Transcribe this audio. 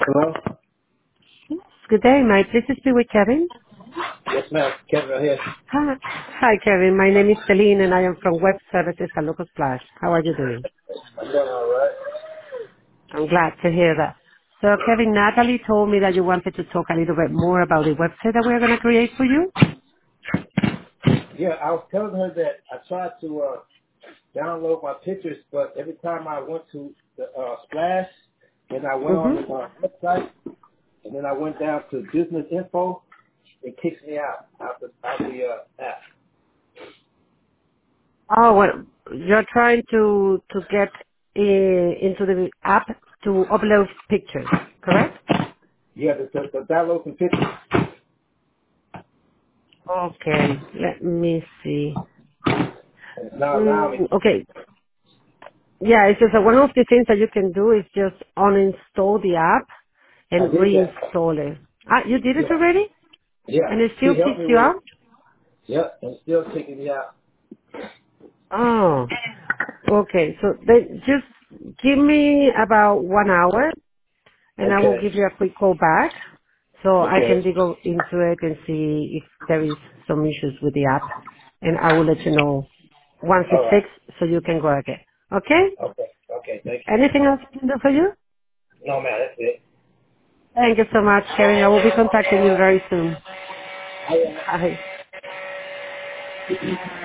Hello? Good day. May I please speak with Kevin? Yes, ma'am. Kevin right here. Hi. Hi, Kevin. My name is Celine, and I am from Web Services at Locust Splash. How are you doing? I'm doing all right. I'm glad to hear that. So, Kevin, Natalie told me that you wanted to talk a little bit more about the website that we're going to create for you. Yeah, I was telling her that I tried to download my pictures, but every time I went to the Splash, and I went on Mm-hmm. the website, and then I went down to business info, it kicks me out the app. Oh, well, you're trying to get into the app to upload pictures, correct? Yeah, the download some pictures, Okay. Let me see. and it's not allowing me. Okay. Yeah, it's just that one of the things that you can do is just uninstall the app I and did that. reinstall it. Ah, you did it Yeah, already? yeah. And it She still helped kicks me you with it. out? Yep, and it's still kicking me out. Oh, okay. So then just give me about 1 hour and I will Okay. give you a quick call back so I Okay. can dig into it and see if there is some issues with the app. And I will let you know once it's All right. fixed so you can go again. Okay? Okay. Okay. Thank you. Anything else I can do for you? No, man, that's it. Thank you so much, Karen. I will be contacting you very soon. All right. Bye.